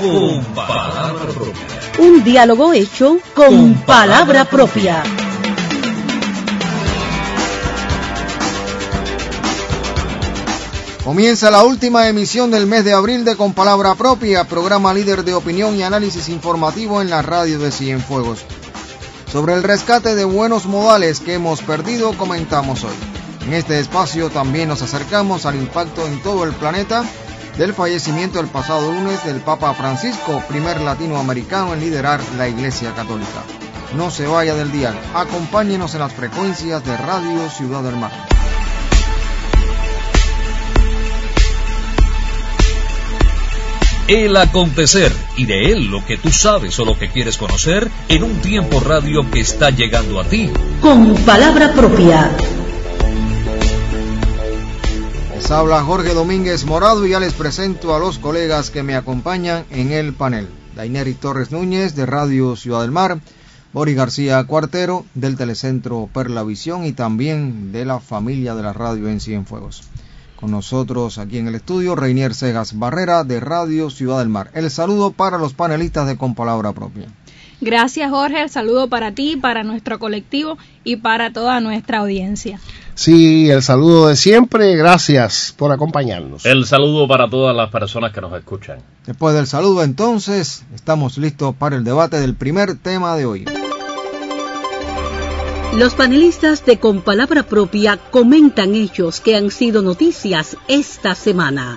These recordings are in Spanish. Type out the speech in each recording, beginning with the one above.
con palabra propia. Un diálogo hecho con palabra propia. Comienza la última emisión del mes de abril de Con Palabra Propia, programa líder de opinión y análisis informativo en la radio de Cienfuegos. Sobre el rescate de buenos modales que hemos perdido, comentamos hoy. En este espacio también nos acercamos al impacto en todo el planeta del fallecimiento el pasado lunes del Papa Francisco, primer latinoamericano en liderar la Iglesia Católica. No se vaya del dial, acompáñenos en las frecuencias de Radio Ciudad del Mar. El acontecer, y de él lo que tú sabes o lo que quieres conocer, en un tiempo radio que está llegando a ti. Con palabra propia. Les habla Jorge Domínguez Morado y ya les presento a los colegas que me acompañan en el panel. Daineri Torres Núñez de Radio Ciudad del Mar, Boris García Cuartero del Telecentro Perlavisión y también de la familia de la radio en Cienfuegos. Con nosotros aquí en el estudio, Reinier Segas Barrera de Radio Ciudad del Mar. El saludo para los panelistas de Con Palabra Propia. Gracias, Jorge. El saludo para ti, para nuestro colectivo y para toda nuestra audiencia. Sí, el saludo de siempre. Gracias por acompañarnos. El saludo para todas las personas que nos escuchan. Después del saludo, entonces, estamos listos para el debate del primer tema de hoy. Los panelistas de Con Palabra Propia comentan hechos que han sido noticias esta semana.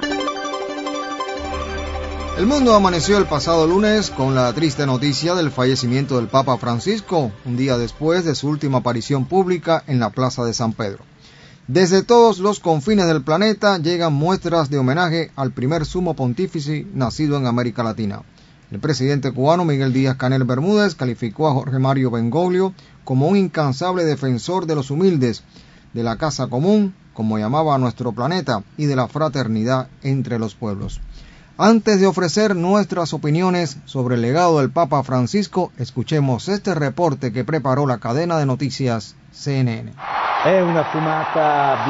El mundo amaneció el pasado lunes con la triste noticia del fallecimiento del Papa Francisco, un día después de su última aparición pública en la Plaza de San Pedro. Desde todos los confines del planeta llegan muestras de homenaje al primer sumo pontífice nacido en América Latina. El presidente cubano Miguel Díaz-Canel Bermúdez calificó a Jorge Mario Bergoglio como un incansable defensor de los humildes, de la casa común, como llamaba a nuestro planeta, y de la fraternidad entre los pueblos. Antes de ofrecer nuestras opiniones sobre el legado del Papa Francisco, escuchemos este reporte que preparó la cadena de noticias CNN. È una fumata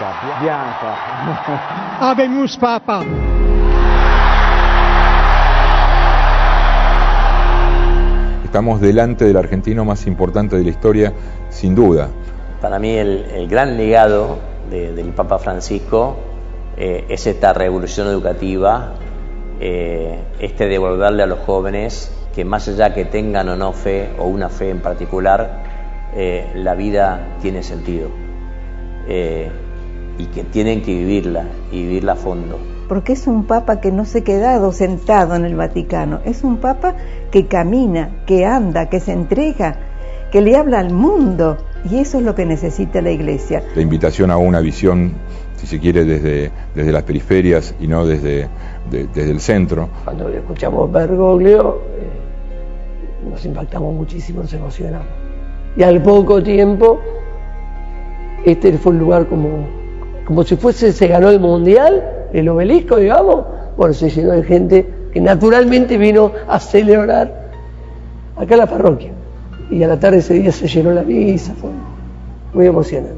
bianca. Habemus Papa. Estamos delante del argentino más importante de la historia, sin duda. Para mí el gran legado del Papa Francisco es esta revolución educativa, devolverle a los jóvenes que más allá que tengan o no fe, o una fe en particular, la vida tiene sentido y que tienen que vivirla y vivirla a fondo. Porque es un papa que no se ha quedado sentado en el Vaticano, es un papa que camina, que anda, que se entrega, que le habla al mundo, y eso es lo que necesita la Iglesia. La invitación a una visión, si se quiere, desde las periferias y no desde el centro. Cuando escuchamos Bergoglio, nos impactamos muchísimo, nos emocionamos. Y al poco tiempo, fue un lugar como si se ganó el Mundial, el Obelisco, digamos. Bueno, se llenó de gente que naturalmente vino a celebrar acá en la parroquia. Y a la tarde ese día se llenó la misa, fue muy emocionante.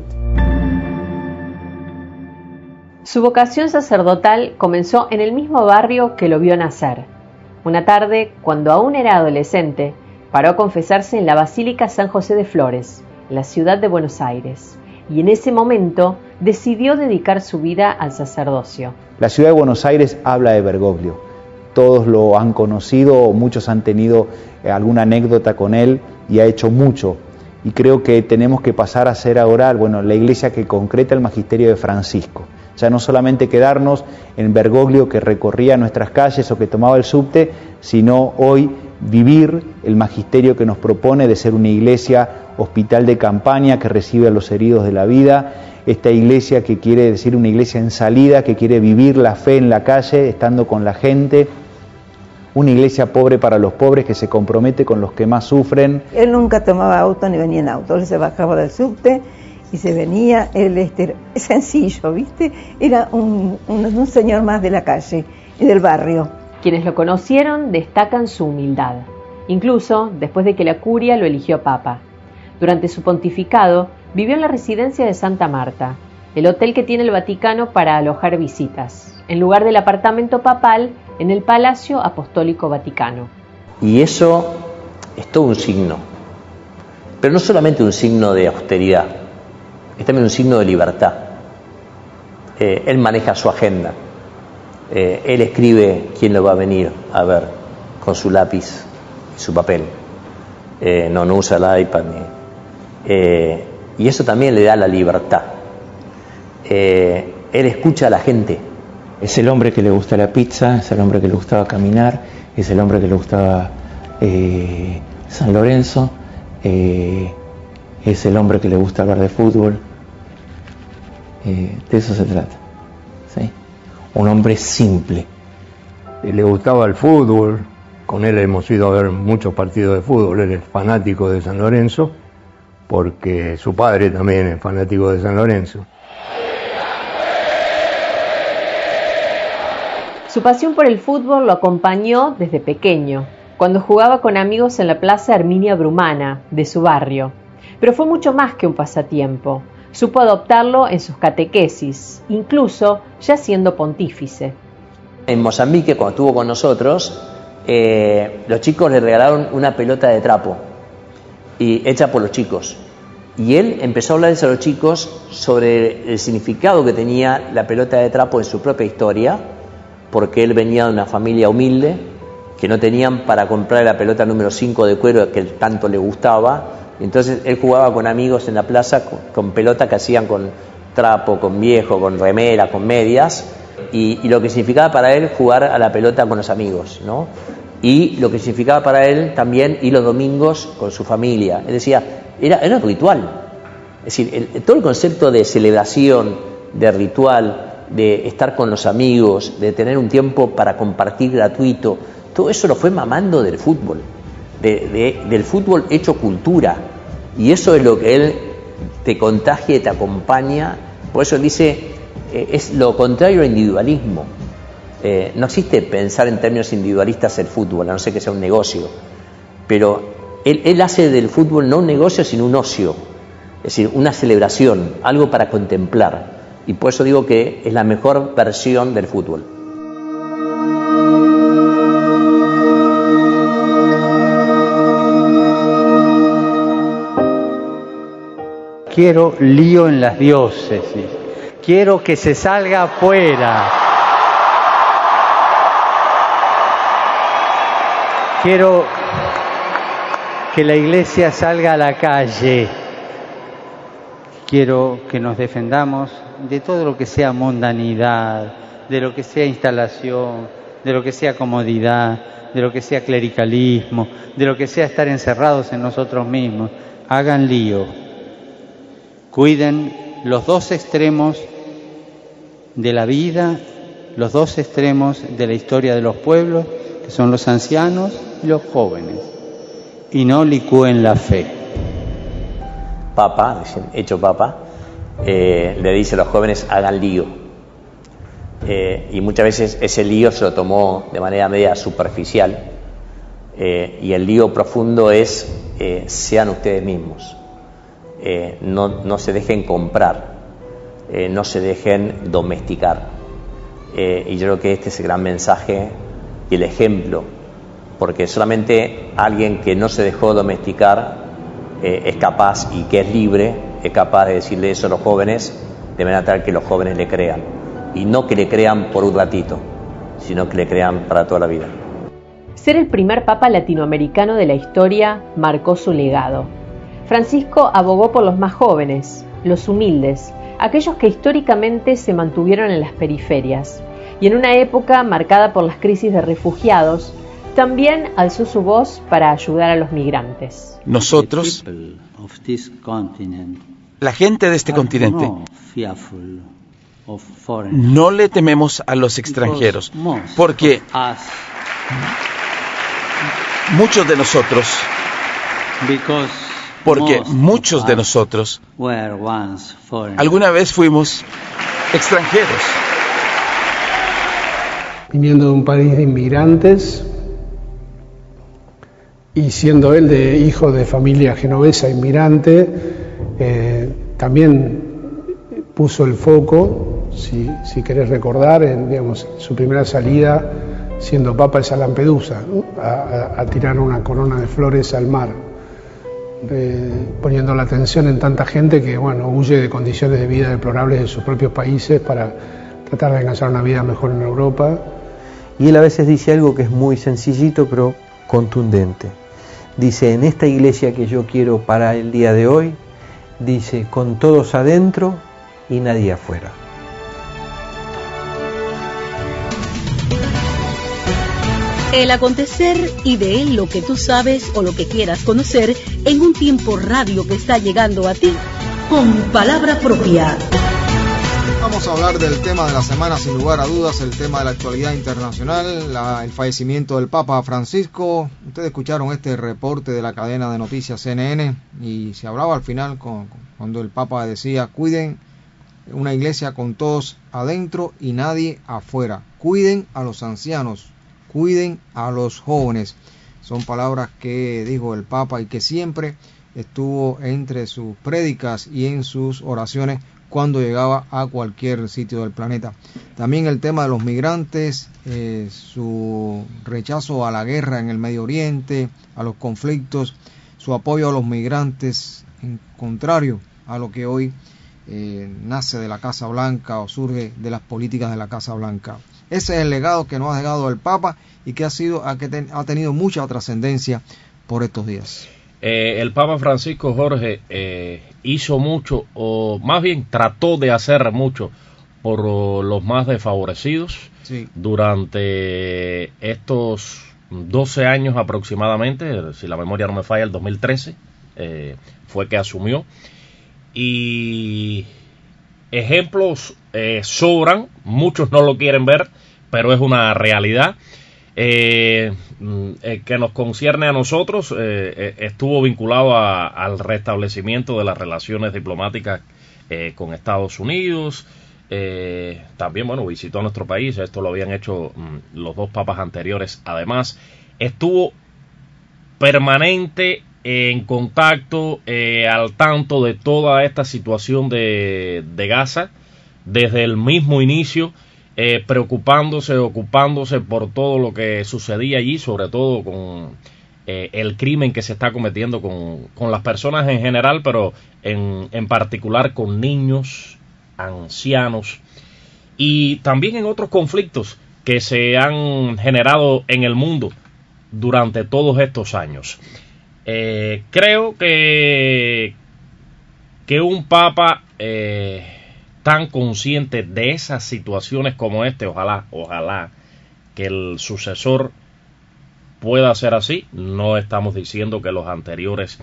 Su vocación sacerdotal comenzó en el mismo barrio que lo vio nacer. Una tarde, cuando aún era adolescente, paró a confesarse en la Basílica San José de Flores, en la ciudad de Buenos Aires, y en ese momento decidió dedicar su vida al sacerdocio. La ciudad de Buenos Aires habla de Bergoglio. Todos lo han conocido, muchos han tenido alguna anécdota con él y ha hecho mucho. Y creo que tenemos que pasar a ser ahora, la iglesia que concreta el magisterio de Francisco. Ya no solamente quedarnos en Bergoglio que recorría nuestras calles o que tomaba el subte, sino hoy vivir el magisterio que nos propone de ser una iglesia hospital de campaña que recibe a los heridos de la vida, esta iglesia que quiere decir una iglesia en salida, que quiere vivir la fe en la calle, estando con la gente, una iglesia pobre para los pobres que se compromete con los que más sufren. Él nunca tomaba auto ni venía en auto, él se bajaba del subte y se venía, él sencillo, ¿viste? Era un señor más de la calle y del barrio. Quienes lo conocieron destacan su humildad, incluso después de que la curia lo eligió papa. Durante su pontificado, vivió en la residencia de Santa Marta, el hotel que tiene el Vaticano para alojar visitas. En lugar del apartamento papal, en el Palacio Apostólico Vaticano. Y eso es todo un signo, pero no solamente un signo de austeridad, es también un signo de libertad. Él maneja su agenda, él escribe quién lo va a venir a ver con su lápiz y su papel, no usa el iPad, y eso también le da la libertad. Él escucha a la gente. Es el hombre que le gusta la pizza, es el hombre que le gustaba caminar, es el hombre que le gustaba San Lorenzo, es el hombre que le gusta hablar de fútbol. De eso se trata, ¿sí? Un hombre simple. Le gustaba el fútbol, con él hemos ido a ver muchos partidos de fútbol, él es fanático de San Lorenzo, porque su padre también es fanático de San Lorenzo. Su pasión por el fútbol lo acompañó desde pequeño, cuando jugaba con amigos en la Plaza Herminia Brumana, de su barrio. Pero fue mucho más que un pasatiempo. Supo adoptarlo en sus catequesis, incluso ya siendo pontífice. En Mozambique, cuando estuvo con nosotros, los chicos le regalaron una pelota de trapo y hecha por los chicos. Y él empezó a hablarles a los chicos sobre el significado que tenía la pelota de trapo en su propia historia, porque él venía de una familia humilde, que no tenían para comprar la pelota número 5 de cuero que tanto le gustaba. Entonces él jugaba con amigos en la plaza con pelota que hacían con trapo, con viejo, con remera, con medias, y lo que significaba para él jugar a la pelota con los amigos, ¿no? Y lo que significaba para él también ir los domingos con su familia. Él decía, era un ritual. Es decir, todo el concepto de celebración, de ritual, de estar con los amigos, de tener un tiempo para compartir gratuito, todo eso lo fue mamando del fútbol, del fútbol hecho cultura. Y eso es lo que él te contagia y te acompaña. Por eso él dice, es lo contrario al individualismo. No existe pensar en términos individualistas el fútbol, a no ser que sea un negocio. Pero él hace del fútbol no un negocio, sino un ocio. Es decir, una celebración, algo para contemplar. Y por eso digo que es la mejor versión del fútbol. Quiero lío en las diócesis. Quiero que se salga afuera. Quiero que la iglesia salga a la calle. Quiero que nos defendamos de todo lo que sea mundanidad, de lo que sea instalación, de lo que sea comodidad, de lo que sea clericalismo, de lo que sea estar encerrados en nosotros mismos. Hagan lío. Cuiden los dos extremos de la vida, los dos extremos de la historia de los pueblos, que son los ancianos y los jóvenes, y no licúen la fe. Papa, hecho Papa, le dice a los jóvenes, hagan lío. Y muchas veces ese lío se lo tomó de manera media superficial, y el lío profundo es, sean ustedes mismos. No se dejen comprar, no se dejen domesticar. Y yo creo que este es el gran mensaje y el ejemplo, porque solamente alguien que no se dejó domesticar es capaz, y que es libre, es capaz de decirle eso a los jóvenes, de manera tal que los jóvenes le crean, y no que le crean por un ratito, sino que le crean para toda la vida. Ser el primer papa latinoamericano de la historia marcó su legado. Francisco abogó por los más jóvenes, los humildes, aquellos que históricamente se mantuvieron en las periferias, y en una época marcada por las crisis de refugiados, también alzó su voz para ayudar a los migrantes. Nosotros, la gente de este continente, no le tememos a los extranjeros, porque muchos de nosotros alguna vez fuimos extranjeros. Viniendo de un país de inmigrantes y siendo él de hijo de familia genovesa inmigrante, también puso el foco, si querés recordar, en su primera salida siendo Papa, es a Lampedusa, ¿no? a tirar una corona de flores al mar, poniendo la atención en tanta gente que, bueno, huye de condiciones de vida deplorables de sus propios países para tratar de alcanzar una vida mejor en Europa. Y él a veces dice algo que es muy sencillito pero contundente. Dice, en esta iglesia que yo quiero para el día de hoy, dice, con todos adentro y nadie afuera. El acontecer y de él lo que tú sabes o lo que quieras conocer en un tiempo radio que está llegando a ti con palabra propia. Vamos a hablar del tema de la semana, sin lugar a dudas, el tema de la actualidad internacional, el fallecimiento del Papa Francisco. Ustedes escucharon este reporte de la cadena de noticias CNN y se hablaba al final cuando el Papa decía, cuiden una iglesia con todos adentro y nadie afuera. Cuiden a los ancianos, cuiden a los jóvenes. Son palabras que dijo el Papa y que siempre estuvo entre sus prédicas y en sus oraciones cuando llegaba a cualquier sitio del planeta. También el tema de los migrantes, su rechazo a la guerra en el Medio Oriente, a los conflictos, su apoyo a los migrantes, en contrario a lo que hoy nace de la Casa Blanca o surge de las políticas de la Casa Blanca. Ese es el legado que nos ha dejado el Papa y que ha tenido mucha trascendencia por estos días. El Papa Francisco, Jorge, hizo mucho, o más bien trató de hacer mucho por los más desfavorecidos. Sí. Durante estos 12 años aproximadamente, si la memoria no me falla, el 2013 fue que asumió. Y ejemplos sobran, muchos no lo quieren ver, pero es una realidad. Que nos concierne a nosotros, estuvo vinculado al restablecimiento de las relaciones diplomáticas con Estados Unidos. También, bueno, visitó nuestro país, esto lo habían hecho los dos papas anteriores. Además, estuvo permanente en contacto, al tanto de toda esta situación de Gaza desde el mismo inicio, ocupándose por todo lo que sucedía allí, sobre todo con el crimen que se está cometiendo con las personas en general, pero en particular con niños, ancianos y también en otros conflictos que se han generado en el mundo durante todos estos años. Creo que un papa tan consciente de esas situaciones como ojalá que el sucesor pueda ser así. No estamos diciendo que los anteriores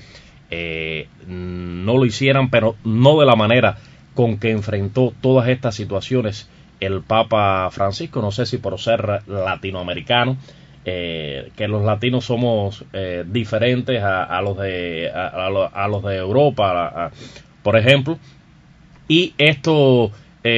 no lo hicieran, pero no de la manera con que enfrentó todas estas situaciones el Papa Francisco. No sé si por ser latinoamericano, que los latinos somos diferentes a los de Europa, por ejemplo. Y esto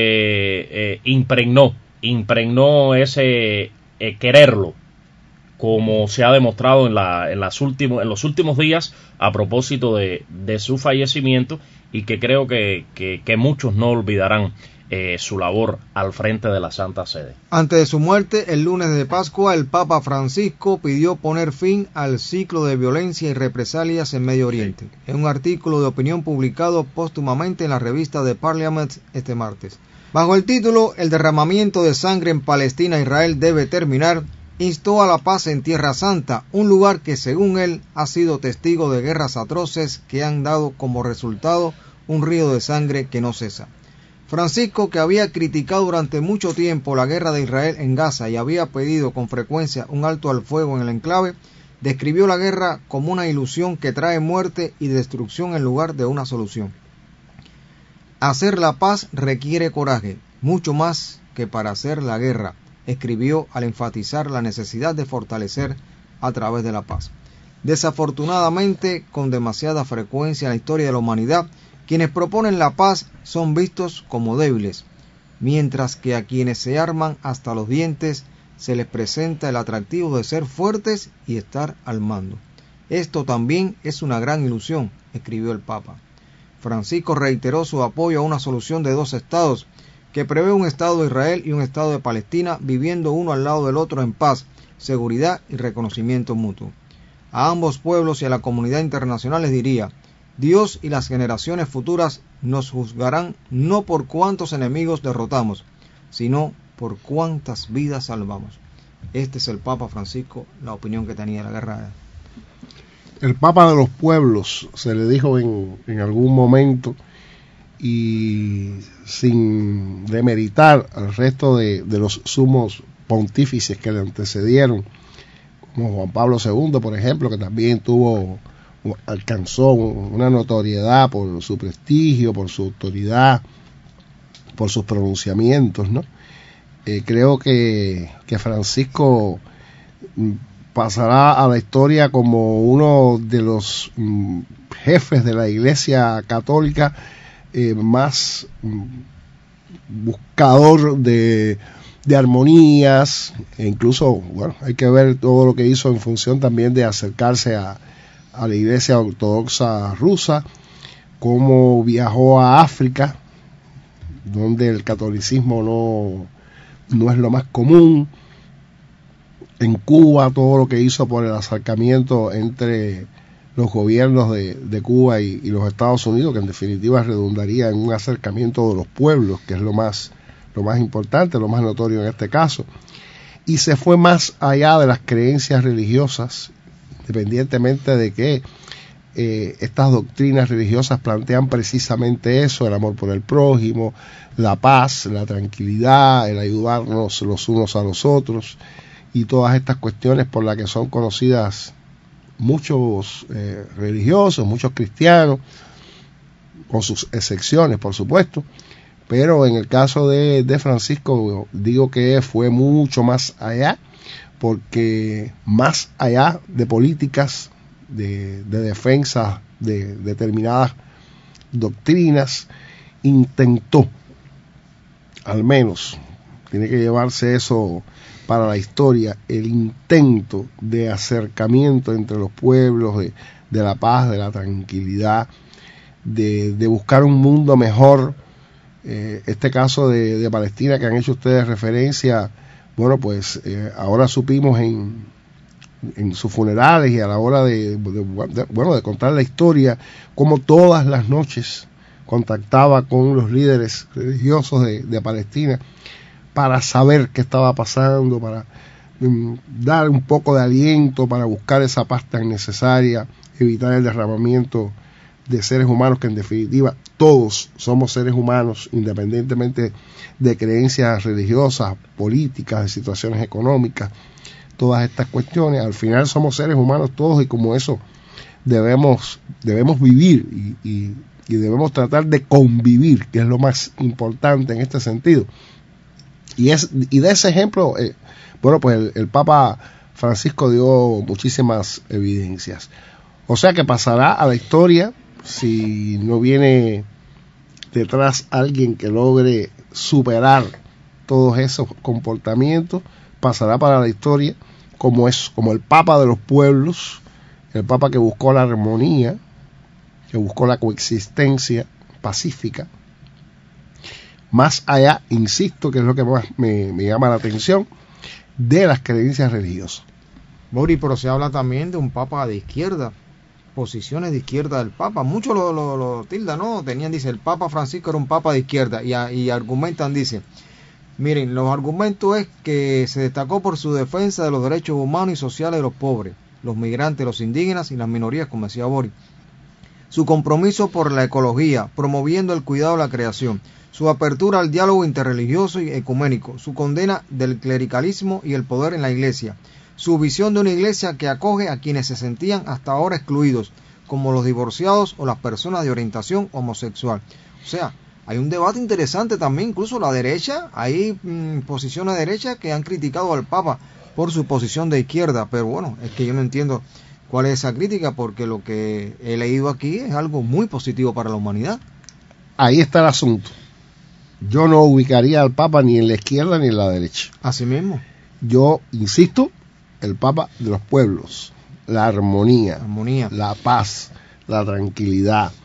impregnó ese quererlo, como se ha demostrado en los últimos días a propósito de su fallecimiento, y que creo que muchos no olvidarán su labor al frente de la Santa Sede. Antes de su muerte, el lunes de Pascua, el Papa Francisco pidió poner fin al ciclo de violencia y represalias en Medio Oriente, en un artículo de opinión publicado póstumamente en la revista The Parliament este martes. Bajo el título "El derramamiento de sangre en Palestina e Israel debe terminar", instó a la paz en Tierra Santa, un lugar que según él ha sido testigo de guerras atroces que han dado como resultado un río de sangre que no cesa. Francisco, que había criticado durante mucho tiempo la guerra de Israel en Gaza y había pedido con frecuencia un alto al fuego en el enclave, describió la guerra como una ilusión que trae muerte y destrucción en lugar de una solución. Hacer la paz requiere coraje, mucho más que para hacer la guerra, escribió al enfatizar la necesidad de fortalecer a través de la paz. Desafortunadamente, con demasiada frecuencia en la historia de la humanidad, quienes proponen la paz son vistos como débiles, mientras que a quienes se arman hasta los dientes se les presenta el atractivo de ser fuertes y estar al mando. Esto también es una gran ilusión, escribió el Papa. Francisco reiteró su apoyo a una solución de dos estados, que prevé un Estado de Israel y un Estado de Palestina viviendo uno al lado del otro en paz, seguridad y reconocimiento mutuo. A ambos pueblos y a la comunidad internacional les diría: Dios y las generaciones futuras nos juzgarán no por cuántos enemigos derrotamos, sino por cuántas vidas salvamos. Este es el Papa Francisco, la opinión que tenía de la guerra. El Papa de los pueblos, se le dijo en algún momento, y sin demeritar al resto de los sumos pontífices que le antecedieron, como Juan Pablo II, por ejemplo, que también alcanzó una notoriedad por su prestigio, por su autoridad, por sus pronunciamientos, ¿no? Creo que Francisco pasará a la historia como uno de los jefes de la Iglesia Católica más buscador de armonías, e incluso, bueno, hay que ver todo lo que hizo en función también de acercarse a la Iglesia Ortodoxa rusa, cómo viajó a África, donde el catolicismo no es lo más común, en Cuba, todo lo que hizo por el acercamiento entre los gobiernos de Cuba y los Estados Unidos, que en definitiva redundaría en un acercamiento de los pueblos, que es lo más importante, lo más notorio en este caso, y se fue más allá de las creencias religiosas, independientemente de que estas doctrinas religiosas plantean precisamente eso: el amor por el prójimo, la paz, la tranquilidad, el ayudarnos los unos a los otros, y todas estas cuestiones por las que son conocidas muchos religiosos, muchos cristianos, con sus excepciones, por supuesto. Pero en el caso de Francisco, digo que fue mucho más allá, porque más allá de políticas de defensa de determinadas doctrinas, intentó, al menos, tiene que llevarse eso para la historia, el intento de acercamiento entre los pueblos, de la paz, de la tranquilidad, de buscar un mundo mejor. Este caso de Palestina que han hecho ustedes referencia, bueno, pues ahora supimos en sus funerales y a la hora de contar la historia, como todas las noches contactaba con los líderes religiosos de Palestina para saber qué estaba pasando, para dar un poco de aliento, para buscar esa paz tan necesaria, evitar el derramamiento de seres humanos, que en definitiva todos somos seres humanos, independientemente de creencias religiosas, políticas, de situaciones económicas, todas estas cuestiones. Al final somos seres humanos todos, y como eso debemos vivir y debemos tratar de convivir, que es lo más importante en este sentido. Y de ese ejemplo, pues el Papa Francisco dio muchísimas evidencias. O sea que pasará a la historia, si no viene detrás alguien que logre superar todos esos comportamientos, pasará para la historia como el Papa de los pueblos, el Papa que buscó la armonía, que buscó la coexistencia pacífica, más allá, insisto, que es lo que más me llama la atención, de las creencias religiosas. Bori, pero se habla también de un Papa de izquierda, posiciones de izquierda del Papa. Muchos lo tildan, ¿no? Dice, el Papa Francisco era un Papa de izquierda, y argumentan, dice, miren, los argumentos es que se destacó por su defensa de los derechos humanos y sociales de los pobres, los migrantes, los indígenas y las minorías, como decía Bori. Su compromiso por la ecología, promoviendo el cuidado de la creación, su apertura al diálogo interreligioso y ecuménico, su condena del clericalismo y el poder en la Iglesia, su visión de una Iglesia que acoge a quienes se sentían hasta ahora excluidos, como los divorciados o las personas de orientación homosexual. O sea, hay un debate interesante también, incluso la derecha, hay posiciones de derecha que han criticado al Papa por su posición de izquierda, pero bueno, es que yo no entiendo cuál es esa crítica, porque lo que he leído aquí es algo muy positivo para la humanidad. Ahí está el asunto. Yo no ubicaría al Papa ni en la izquierda ni en la derecha. Así mismo. Yo insisto, el Papa de los pueblos, la armonía, la paz, la tranquilidad,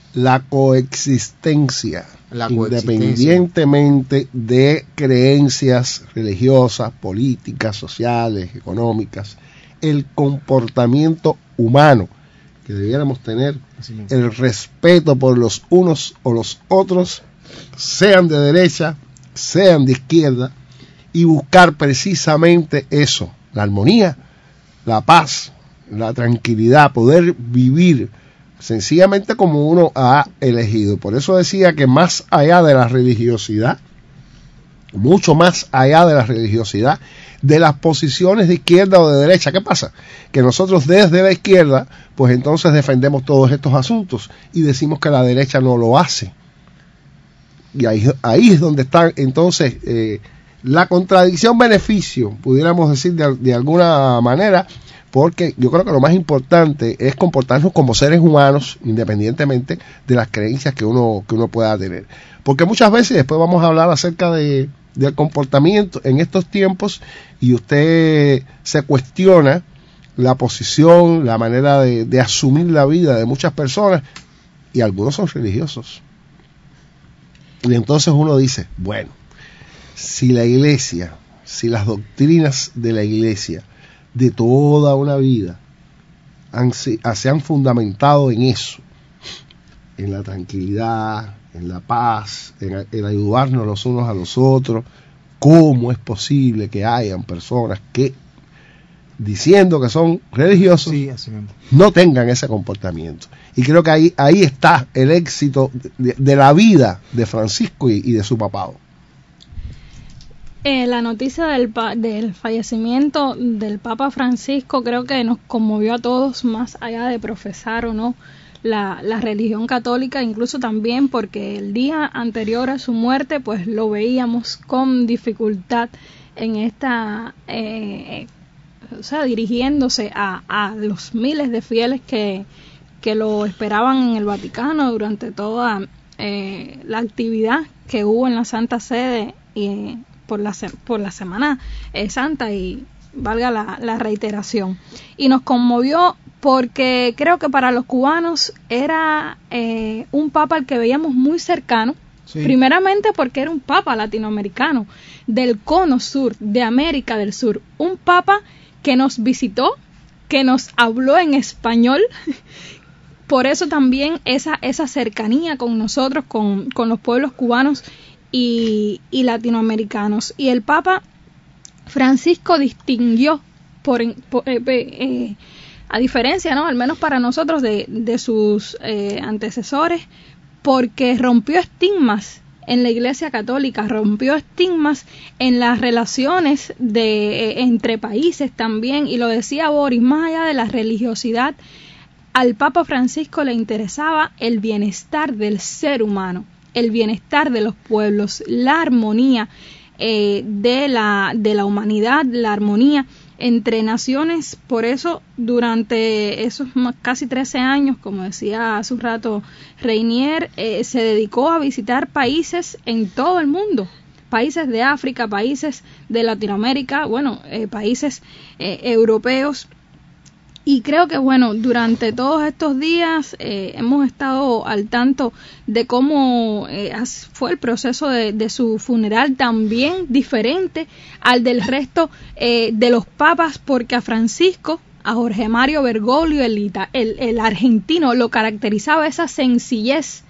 la coexistencia, independientemente de creencias religiosas, políticas, sociales, económicas, el comportamiento humano que debiéramos tener, el respeto por los unos o los otros, sean de derecha, sean de izquierda, y buscar precisamente eso, la armonía, la paz, la tranquilidad, poder vivir sencillamente como uno ha elegido. Por eso decía que más allá de la religiosidad, mucho más allá de la religiosidad, de las posiciones de izquierda o de derecha, ¿qué pasa? Que nosotros desde la izquierda, pues entonces defendemos todos estos asuntos y decimos que la derecha no lo hace. Y ahí es donde está entonces la contradicción-beneficio, pudiéramos decir de alguna manera, porque yo creo que lo más importante es comportarnos como seres humanos, independientemente de las creencias que uno pueda tener. Porque muchas veces, después vamos a hablar acerca del comportamiento en estos tiempos, y usted se cuestiona la posición, la manera de asumir la vida de muchas personas, y algunos son religiosos. Y entonces uno dice, bueno, si la iglesia, si las doctrinas de la iglesia de toda una vida se han fundamentado en eso, en la tranquilidad, en la paz, en ayudarnos los unos a los otros, ¿cómo es posible que hayan personas que, diciendo que son religiosos, no tengan ese comportamiento? Y creo que ahí está el éxito de la vida de Francisco y de su papado. La noticia del fallecimiento del Papa Francisco creo que nos conmovió a todos, más allá de profesar o no la religión católica, incluso también porque el día anterior a su muerte pues lo veíamos con dificultad en esta dirigiéndose a los miles de fieles que lo esperaban en el Vaticano durante toda la actividad que hubo en la Santa Sede por la Semana Santa, y valga la reiteración. Y nos conmovió porque creo que para los cubanos era un papa al que veíamos muy cercano, primeramente porque era un papa latinoamericano, del cono sur, de América del Sur, un papa que nos visitó, que nos habló en español. Por eso también esa cercanía con nosotros, con los pueblos cubanos y latinoamericanos. Y el Papa Francisco distinguió, a diferencia, ¿no?, al menos para nosotros, de sus antecesores, porque rompió estigmas en la Iglesia Católica, rompió estigmas en las relaciones entre países también, y lo decía Boris, más allá de la religiosidad, al Papa Francisco le interesaba el bienestar del ser humano, el bienestar de los pueblos, la armonía de la humanidad, la armonía entre naciones. Por eso, durante esos casi 13 años, como decía hace un rato Reinier, se dedicó a visitar países en todo el mundo, países de África, países de Latinoamérica, países europeos. Y creo que, durante todos estos días hemos estado al tanto de cómo fue el proceso de su funeral, también diferente al del resto de los papas, porque a Francisco, a Jorge Mario Bergoglio, el argentino, lo caracterizaba esa sencillez.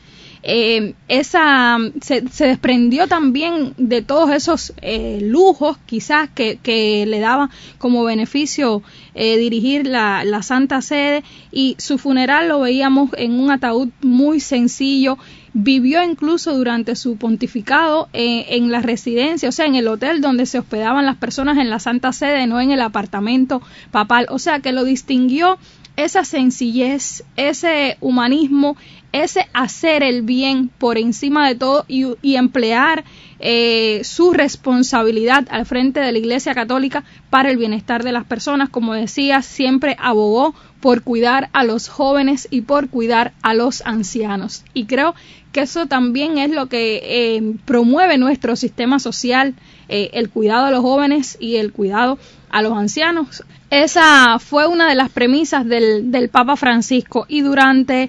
Se desprendió también de todos esos lujos quizás que le daba como beneficio dirigir la Santa Sede, y su funeral lo veíamos en un ataúd muy sencillo. Vivió incluso durante su pontificado en la residencia, o sea, en el hotel donde se hospedaban las personas en la Santa Sede, no en el apartamento papal. O sea, que lo distinguió esa sencillez, ese humanismo, ese hacer el bien por encima de todo, y emplear su responsabilidad al frente de la Iglesia Católica para el bienestar de las personas. Como decía, siempre abogó por cuidar a los jóvenes y por cuidar a los ancianos. Y creo que eso también es lo que promueve nuestro sistema social, el cuidado a los jóvenes y el cuidado a los ancianos. Esa fue una de las premisas del Papa Francisco, y durante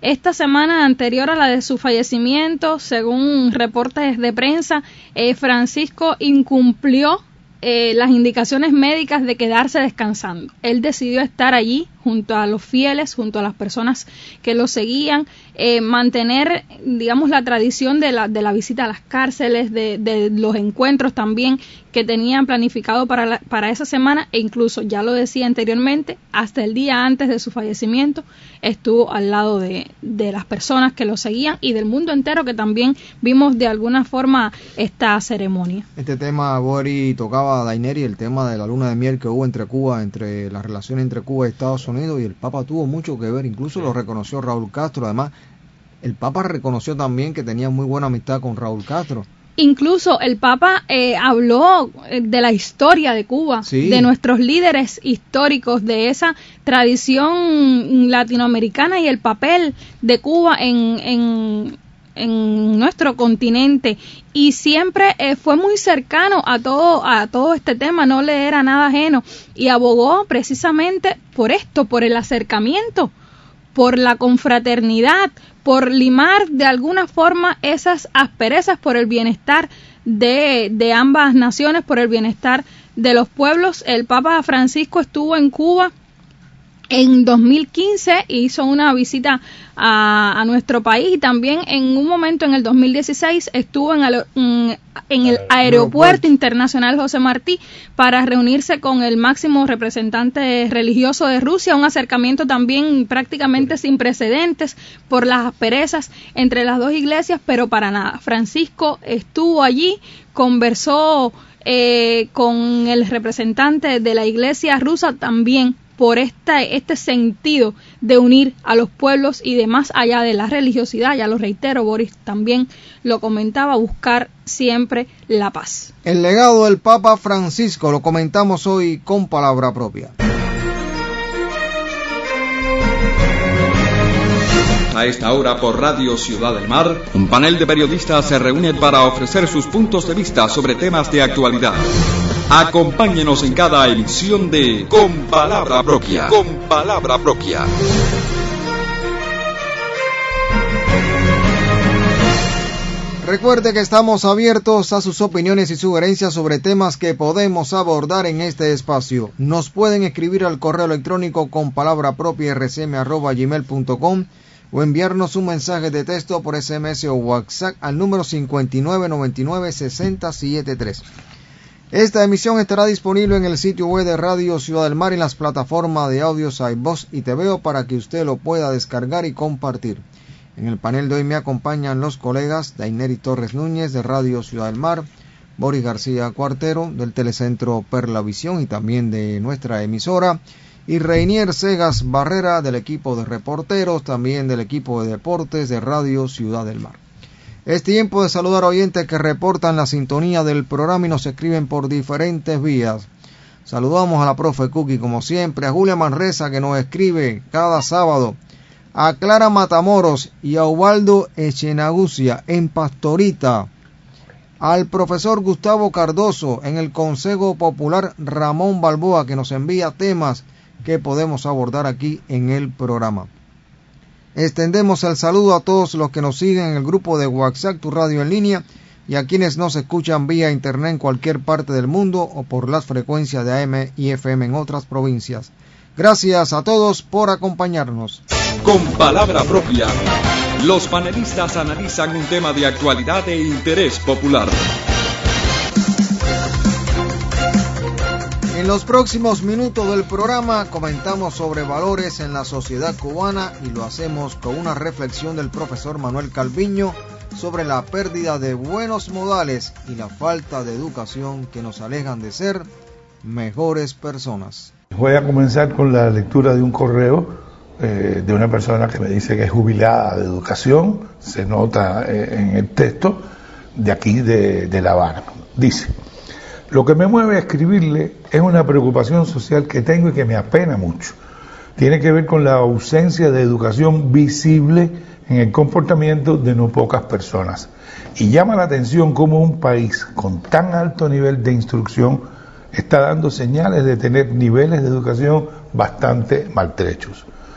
esta semana anterior a la de su fallecimiento, según reportes de prensa, Francisco incumplió las indicaciones médicas de quedarse descansando. Él decidió estar allí junto a los fieles, junto a las personas que lo seguían, mantener, digamos, la tradición de la visita a las cárceles, de los encuentros también que tenían planificado para esa semana, e incluso, ya lo decía anteriormente, hasta el día antes de su fallecimiento estuvo al lado de las personas que lo seguían y del mundo entero que también vimos de alguna forma esta ceremonia. Este tema, Bori, tocaba a Daineri, el tema de la luna de miel que hubo entre la relación entre Cuba y Estados Unidos, y el Papa tuvo mucho que ver, incluso lo reconoció Raúl Castro. Además, el Papa reconoció también que tenía muy buena amistad con Raúl Castro. Incluso el Papa habló de la historia de Cuba, sí, de nuestros líderes históricos, de esa tradición latinoamericana y el papel de Cuba en nuestro continente, y siempre fue muy cercano a todo este tema, no le era nada ajeno, y abogó precisamente por esto, por el acercamiento, por la confraternidad, por limar de alguna forma esas asperezas, por el bienestar de ambas naciones, por el bienestar de los pueblos. El Papa Francisco estuvo en Cuba en 2015, hizo una visita a nuestro país, y también en un momento en el 2016 estuvo en el Aeropuerto Internacional José Martí para reunirse con el máximo representante religioso de Rusia, un acercamiento también prácticamente sin precedentes por las asperezas entre las dos iglesias, pero para nada. Francisco estuvo allí, conversó con el representante de la iglesia rusa también por este sentido de unir a los pueblos y de más allá de la religiosidad, ya lo reitero, Boris también lo comentaba, buscar siempre la paz. El legado del Papa Francisco lo comentamos hoy con palabra propia. A esta hora por Radio Ciudad del Mar, un panel de periodistas se reúne para ofrecer sus puntos de vista sobre temas de actualidad. Acompáñenos en cada emisión de Con Palabra Propia. Con Palabra Propia. Recuerde que estamos abiertos a sus opiniones y sugerencias sobre temas que podemos abordar en este espacio. Nos pueden escribir al correo electrónico con palabrapropiarsm@gmail.com o enviarnos un mensaje de texto por SMS o WhatsApp al número 5999-6073. Esta emisión estará disponible en el sitio web de Radio Ciudad del Mar y en las plataformas de audios iVoox y TVO para que usted lo pueda descargar y compartir. En el panel de hoy me acompañan los colegas Daineri Torres Núñez de Radio Ciudad del Mar, Boris García Cuartero del Telecentro Perla Visión y también de nuestra emisora, y Reinier Segas Barrera del equipo de reporteros, también del equipo de deportes de Radio Ciudad del Mar. Es tiempo de saludar a oyentes que reportan la sintonía del programa y nos escriben por diferentes vías. Saludamos a la profe Cookie como siempre, a Julia Manresa que nos escribe cada sábado, a Clara Matamoros y a Ubaldo Echenagucia en Pastorita, al profesor Gustavo Cardoso en el Consejo Popular Ramón Balboa que nos envía temas que podemos abordar aquí en el programa. Extendemos el saludo a todos los que nos siguen en el grupo de WhatsApp Tu Radio en Línea y a quienes nos escuchan vía internet en cualquier parte del mundo o por las frecuencias de AM y FM en otras provincias. Gracias a todos por acompañarnos. Con Palabra Propia, los panelistas analizan un tema de actualidad e interés popular. En los próximos minutos del programa comentamos sobre valores en la sociedad cubana y lo hacemos con una reflexión del profesor Manuel Calviño sobre la pérdida de buenos modales y la falta de educación que nos alejan de ser mejores personas. Voy a comenzar con la lectura de un correo de una persona que me dice que es jubilada de educación, se nota en el texto de aquí de La Habana. Dice: lo que me mueve a escribirle es una preocupación social que tengo y que me apena mucho. Tiene que ver con la ausencia de educación visible en el comportamiento de no pocas personas. Y llama la atención cómo un país con tan alto nivel de instrucción está dando señales de tener niveles de educación bastante maltrechos.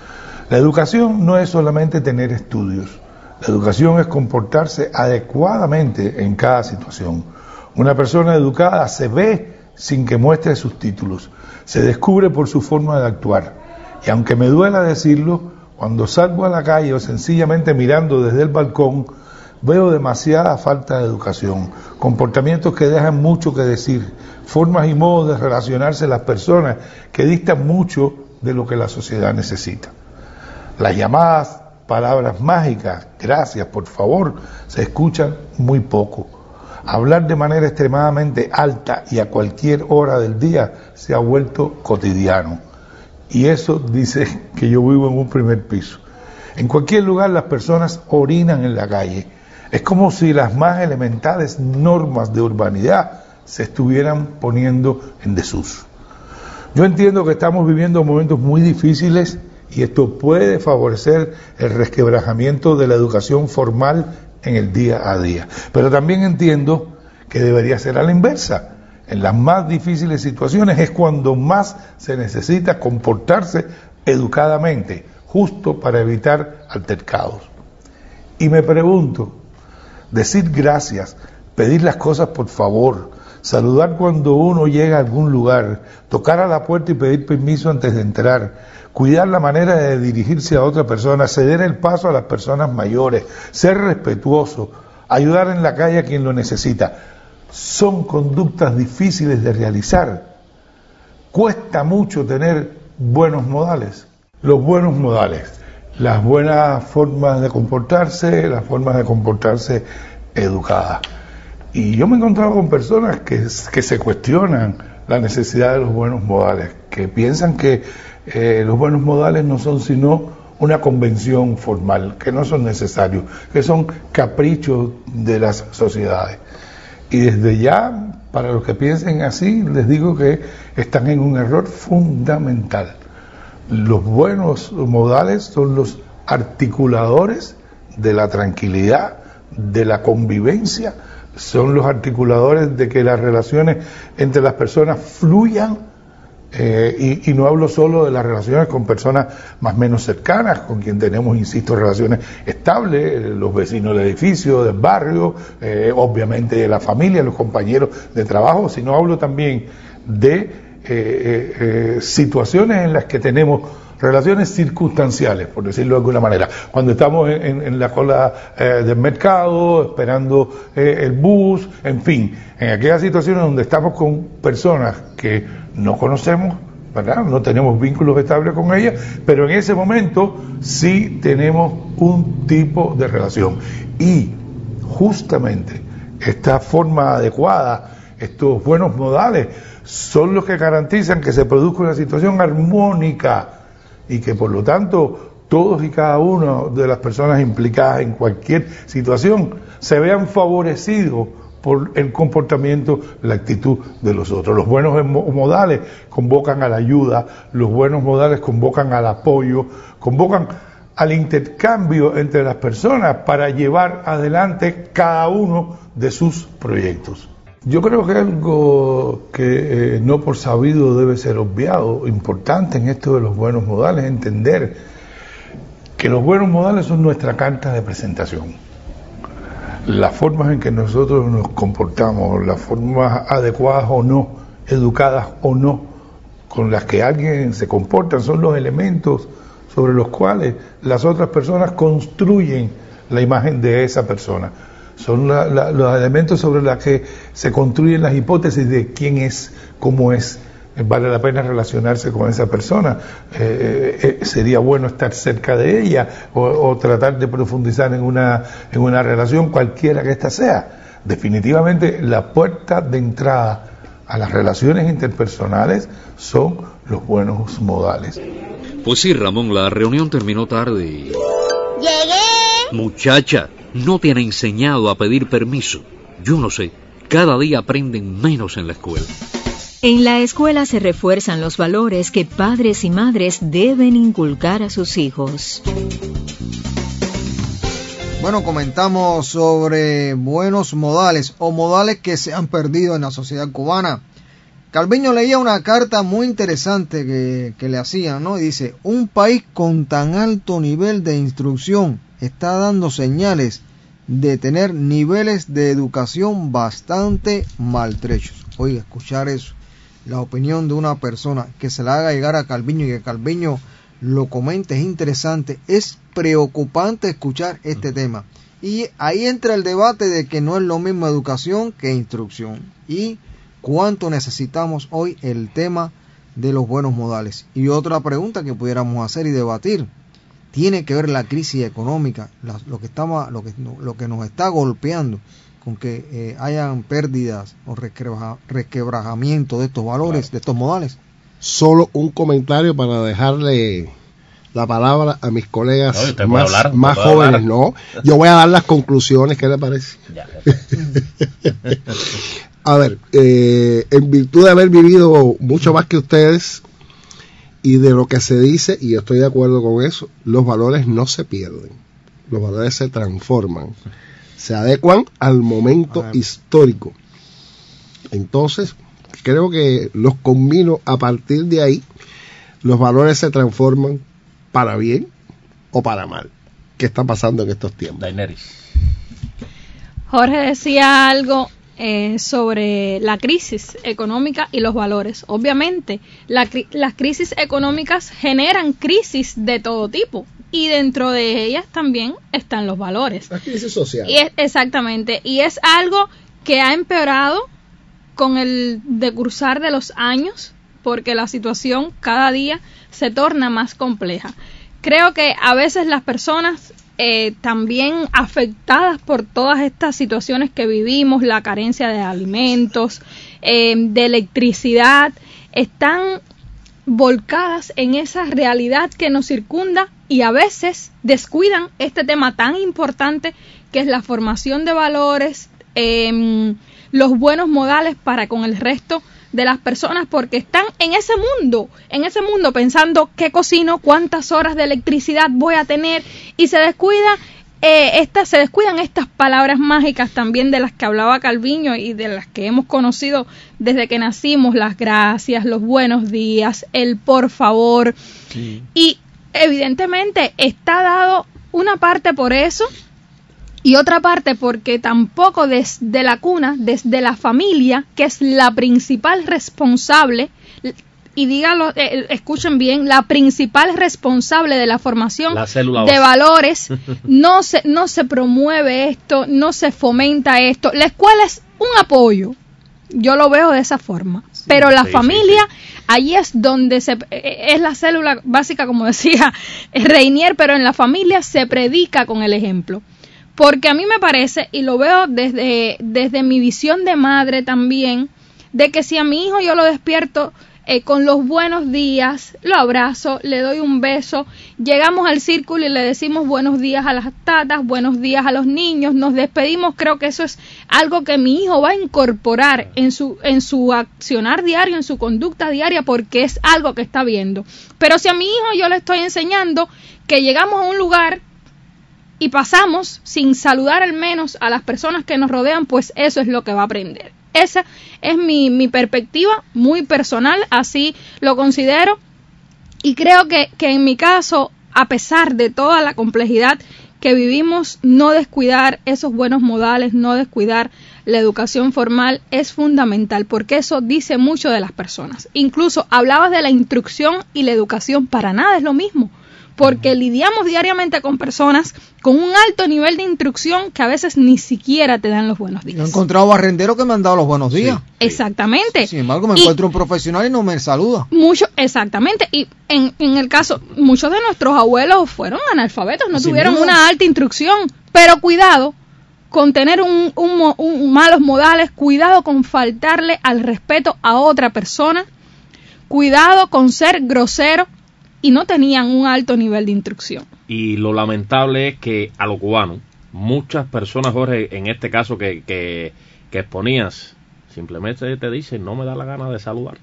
La educación no es solamente tener estudios, la educación es comportarse adecuadamente en cada situación. Una persona educada se ve sin que muestre sus títulos, se descubre por su forma de actuar. Y aunque me duela decirlo, cuando salgo a la calle o sencillamente mirando desde el balcón, veo demasiada falta de educación, comportamientos que dejan mucho que decir, formas y modos de relacionarse las personas que distan mucho de lo que la sociedad necesita. Las llamadas palabras mágicas, gracias, por favor, se escuchan muy poco. Hablar de manera extremadamente alta y a cualquier hora del día se ha vuelto cotidiano. Y eso dice que yo vivo en un primer piso. En cualquier lugar las personas orinan en la calle. Es como si las más elementales normas de urbanidad se estuvieran poniendo en desuso. Yo entiendo que estamos viviendo momentos muy difíciles y esto puede favorecer el resquebrajamiento de la educación formal en el día a día. Pero también entiendo que debería ser a la inversa. En las más difíciles situaciones es cuando más se necesita comportarse educadamente, justo para evitar altercados. Y me pregunto, decir gracias, pedir las cosas por favor, saludar cuando uno llega a algún lugar, tocar a la puerta y pedir permiso antes de entrar, cuidar la manera de dirigirse a otra persona, ceder el paso a las personas mayores, ser respetuoso, ayudar en la calle a quien lo necesita, son conductas difíciles de realizar. Cuesta mucho tener buenos modales. Los buenos modales, las buenas formas de comportarse, las formas de comportarse educadas. Y yo me he encontrado con personas que se cuestionan la necesidad de los buenos modales, que piensan que los buenos modales no son sino una convención formal, que no son necesarios, que son caprichos de las sociedades. Y desde ya, para los que piensen así, les digo que están en un error fundamental. Los buenos modales son los articuladores de la tranquilidad, de la convivencia, son los articuladores de que las relaciones entre las personas fluyan, y no hablo solo de las relaciones con personas más o menos cercanas, con quien tenemos, insisto, relaciones estables, los vecinos del edificio, del barrio, obviamente de la familia, los compañeros de trabajo, sino hablo también de situaciones en las que tenemos relaciones circunstanciales, por decirlo de alguna manera. Cuando estamos en la cola del mercado, esperando el bus, en fin, en aquellas situaciones donde estamos con personas que no conocemos, ¿verdad? No tenemos vínculos estables con ellas, pero en ese momento sí tenemos un tipo de relación. Y justamente esta forma adecuada, estos buenos modales, son los que garantizan que se produzca una situación armónica y que por lo tanto todos y cada uno de las personas implicadas en cualquier situación se vean favorecidos por el comportamiento, la actitud de los otros. Los buenos modales convocan a la ayuda, los buenos modales convocan al apoyo, convocan al intercambio entre las personas para llevar adelante cada uno de sus proyectos. Yo creo que algo que no por sabido debe ser obviado, importante en esto de los buenos modales, es entender que los buenos modales son nuestra carta de presentación. Las formas en que nosotros nos comportamos, las formas adecuadas o no, educadas o no, con las que alguien se comporta, son los elementos sobre los cuales las otras personas construyen la imagen de esa persona. Son los elementos sobre los que se construyen las hipótesis de quién es, cómo es. Vale la pena relacionarse con esa persona, sería bueno estar cerca de ella o tratar de profundizar en una relación cualquiera que ésta sea. Definitivamente la puerta de entrada a las relaciones interpersonales son los buenos modales. Pues sí, Ramón, la reunión terminó tarde y... ¡Llegué! Muchacha, no te han enseñado a pedir permiso. Yo no sé, cada día aprenden menos en la escuela. En la escuela se refuerzan los valores que padres y madres deben inculcar a sus hijos. Bueno, comentamos sobre buenos modales o modales que se han perdido en la sociedad cubana. Calviño leía una carta muy interesante que le hacían, ¿no? Y dice, un país con tan alto nivel de instrucción está dando señales de tener niveles de educación bastante maltrechos. Oiga, escuchar eso, la opinión de una persona que se la haga llegar a Calviño y que Calviño lo comente, es interesante, es preocupante escuchar este tema. Y ahí entra el debate de que no es lo mismo educación que instrucción. Y cuánto necesitamos hoy el tema de los buenos modales. Y otra pregunta que pudiéramos hacer y debatir, tiene que ver la crisis económica, lo que nos está golpeando con que hayan pérdidas o resquebrajamiento de estos valores, claro, de estos modales. Solo un comentario para dejarle la palabra a mis colegas más jóvenes, ¿no? Yo voy a dar las conclusiones, ¿qué le parece? A ver, en virtud de haber vivido mucho más que ustedes y de lo que se dice, y yo estoy de acuerdo con eso, los valores no se pierden, los valores se transforman, se adecuan al momento histórico. Entonces, creo que los combino a partir de ahí, los valores se transforman para bien o para mal. ¿Qué está pasando en estos tiempos? Daenerys. Jorge decía algo sobre la crisis económica y los valores. Obviamente, las crisis económicas generan crisis de todo tipo y dentro de ellas también están los valores. La crisis social. Exactamente, y es algo que ha empeorado con el decursar de los años porque la situación cada día se torna más compleja. Creo que a veces las personas también afectadas por todas estas situaciones que vivimos, la carencia de alimentos, de electricidad, están volcadas en esa realidad que nos circunda y a veces descuidan este tema tan importante que es la formación de valores, los buenos modales para con el resto de las personas, porque están en ese mundo pensando qué cocino, cuántas horas de electricidad voy a tener, y se descuidan estas palabras mágicas también de las que hablaba Calviño y de las que hemos conocido desde que nacimos, las gracias, los buenos días, el por favor. Sí. Y evidentemente está dado una parte por eso y otra parte porque tampoco desde la cuna, desde la familia, que es la principal responsable, y dígalo, escuchen bien, la principal responsable de la formación de valores, no se promueve esto, no se fomenta esto. La escuela es un apoyo, yo lo veo de esa forma, sí, pero la familia, allí es donde es la célula básica, como decía Reinier, pero en la familia se predica con el ejemplo. Porque a mí me parece, y lo veo desde mi visión de madre también, de que si a mi hijo yo lo despierto con los buenos días, lo abrazo, le doy un beso, llegamos al círculo y le decimos buenos días a las tatas, buenos días a los niños, nos despedimos, creo que eso es algo que mi hijo va a incorporar en su accionar diario, en su conducta diaria, porque es algo que está viendo. Pero si a mi hijo yo le estoy enseñando que llegamos a un lugar y pasamos sin saludar al menos a las personas que nos rodean, pues eso es lo que va a aprender. Esa es mi perspectiva muy personal, así lo considero, y creo que en mi caso, a pesar de toda la complejidad que vivimos, no descuidar esos buenos modales, no descuidar la educación formal es fundamental, porque eso dice mucho de las personas. Incluso hablabas de la instrucción y la educación, para nada es lo mismo, porque lidiamos diariamente con personas con un alto nivel de instrucción que a veces ni siquiera te dan los buenos días. Yo he encontrado barrenderos que me han dado los buenos días. Sí. Exactamente. Sin embargo, me encuentro un profesional y no me saluda. Exactamente. Y en el caso, muchos de nuestros abuelos fueron analfabetos, no tuvieron una alta instrucción. Pero cuidado con tener un malos modales, cuidado con faltarle al respeto a otra persona, cuidado con ser grosero, y no tenían un alto nivel de instrucción. Y lo lamentable es que a los cubanos, muchas personas, Jorge, en este caso que exponías, simplemente te dicen, no me da la gana de saludar.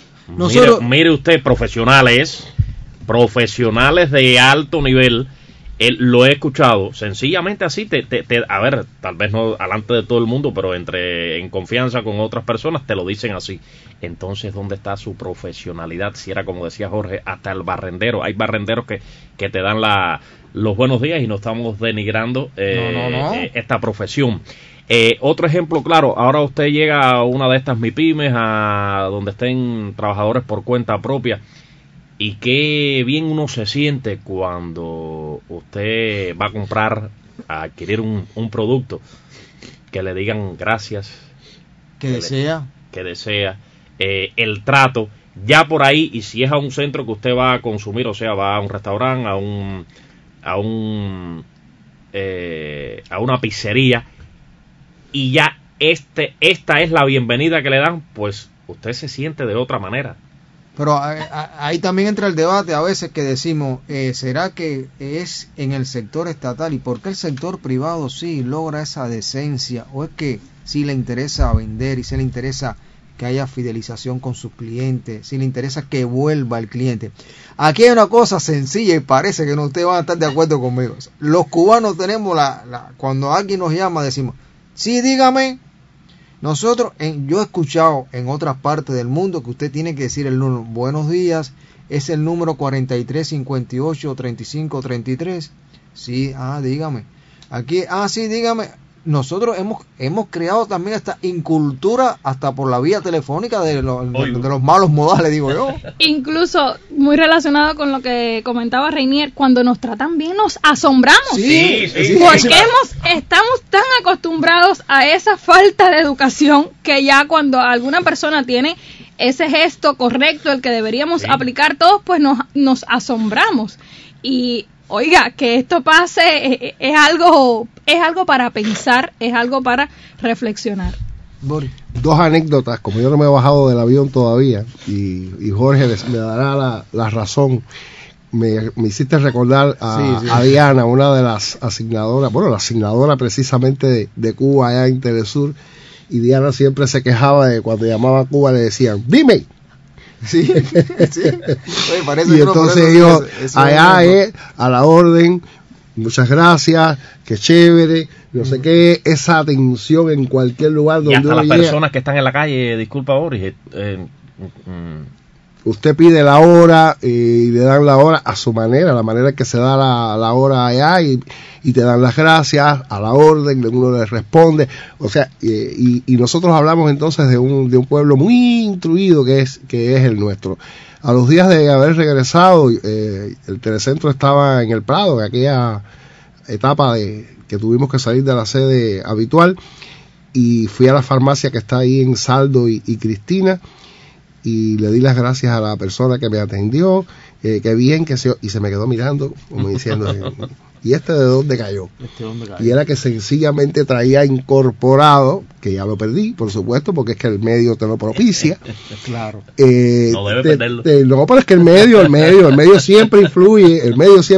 Mire usted, profesionales de alto nivel, Lo he escuchado, sencillamente así, a ver, tal vez no delante de todo el mundo, pero en confianza con otras personas te lo dicen así. Entonces, ¿dónde está su profesionalidad? Si era como decía Jorge, hasta el barrendero. Hay barrenderos que te dan los buenos días y no estamos denigrando esta profesión. Otro ejemplo claro, ahora usted llega a una de estas MIPYMES, a donde estén trabajadores por cuenta propia, y qué bien uno se siente cuando usted va a comprar, a adquirir un producto, que le digan gracias, que desea, el trato, ya por ahí, y si es a un centro que usted va a consumir, o sea, va a un restaurante, a una pizzería, y ya esta es la bienvenida que le dan, pues usted se siente de otra manera. Pero ahí también entra el debate a veces que decimos, ¿será que es en el sector estatal? ¿Y por qué el sector privado sí logra esa decencia? ¿O es que sí le interesa vender y sí le interesa que haya fidelización con sus clientes, sí le interesa que vuelva el cliente? Aquí hay una cosa sencilla y parece que no ustedes van a estar de acuerdo conmigo. Los cubanos tenemos cuando alguien nos llama decimos, sí, dígame. Nosotros, yo he escuchado en otras partes del mundo que usted tiene que decir el número buenos días, es el número 4358-3533. Sí, dígame. Aquí, sí, dígame. Nosotros hemos creado también esta incultura hasta por la vía telefónica de los malos modales, digo yo. Incluso muy relacionado con lo que comentaba Reinier, cuando nos tratan bien nos asombramos. Sí. Porque estamos tan acostumbrados a esa falta de educación que ya cuando alguna persona tiene ese gesto correcto, el que deberíamos aplicar todos, pues nos asombramos. Y oiga, que esto pase es algo para pensar, es algo para reflexionar. Dos anécdotas, como yo no me he bajado del avión todavía, y Jorge me dará la razón. Me hiciste recordar a Diana, una de las asignadoras, la asignadora precisamente de Cuba allá en Telesur, y Diana siempre se quejaba de cuando llamaba a Cuba, le decían, dime. Sí. Oye, y entonces ellos allá a la orden, muchas gracias, qué chévere, no sé qué, esa atención en cualquier lugar donde y hasta uno las llega. Personas que están en la calle, disculpa Boris, usted pide la hora y le dan la hora a su manera, la manera que se da la hora allá, y te dan las gracias a la orden, uno le responde, o sea, y nosotros hablamos entonces de un pueblo muy instruido que es el nuestro. A los días de haber regresado, el telecentro estaba en el Prado, en aquella etapa que tuvimos que salir de la sede habitual, y fui a la farmacia que está ahí en Saldo y Cristina, y le di las gracias a la persona que me atendió, que bien, y se me quedó mirando como diciendo, ¿y de dónde cayó? Y era que sencillamente traía incorporado, que ya lo perdí, por supuesto, porque es que el medio te lo propicia. Claro. No debe perderlo. No, pero es que el medio siempre influye,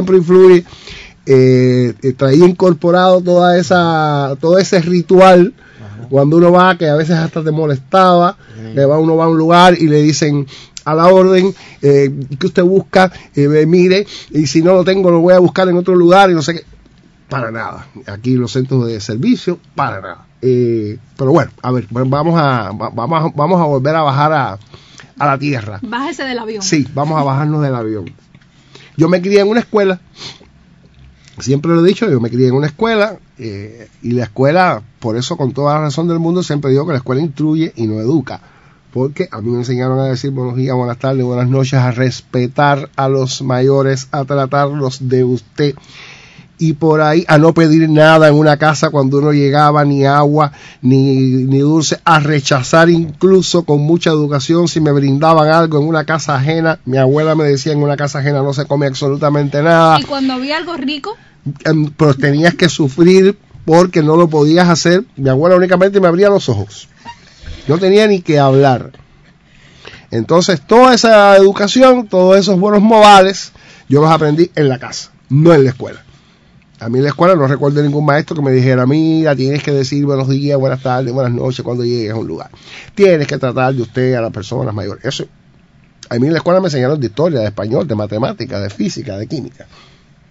traía incorporado todo ese ritual. Cuando uno va, que a veces hasta te molestaba, uno va a un lugar y le dicen a la orden que usted busca, mire, y si no lo tengo lo voy a buscar en otro lugar y no sé qué. Para nada. Aquí los centros de servicio, para nada. Pero bueno, a ver, vamos a volver a bajar a la tierra. Bájese del avión. Sí, vamos a bajarnos del avión. Yo me crié en una escuela. Siempre lo he dicho, yo me crié en una escuela, y la escuela, por eso con toda la razón del mundo, siempre digo que la escuela instruye y no educa, porque a mí me enseñaron a decir buenos días, buenas tardes, buenas noches, a respetar a los mayores, a tratarlos de usted, y por ahí a no pedir nada en una casa cuando uno llegaba, ni agua, ni dulce, a rechazar incluso con mucha educación si me brindaban algo en una casa ajena. Mi abuela me decía, en una casa ajena no se come absolutamente nada. ¿Y cuando vi algo rico? Pero tenías que sufrir porque no lo podías hacer. Mi abuela únicamente me abría los ojos, no tenía ni que hablar. Entonces toda esa educación, todos esos buenos modales, yo los aprendí en la casa, no en la escuela. A mí en la escuela no recuerdo ningún maestro que me dijera, mira, tienes que decir buenos días, buenas tardes, buenas noches cuando llegues a un lugar. Tienes que tratar de usted a las personas mayores. Eso. A mí en la escuela me enseñaron de historia, de español, de matemática, de física, de química.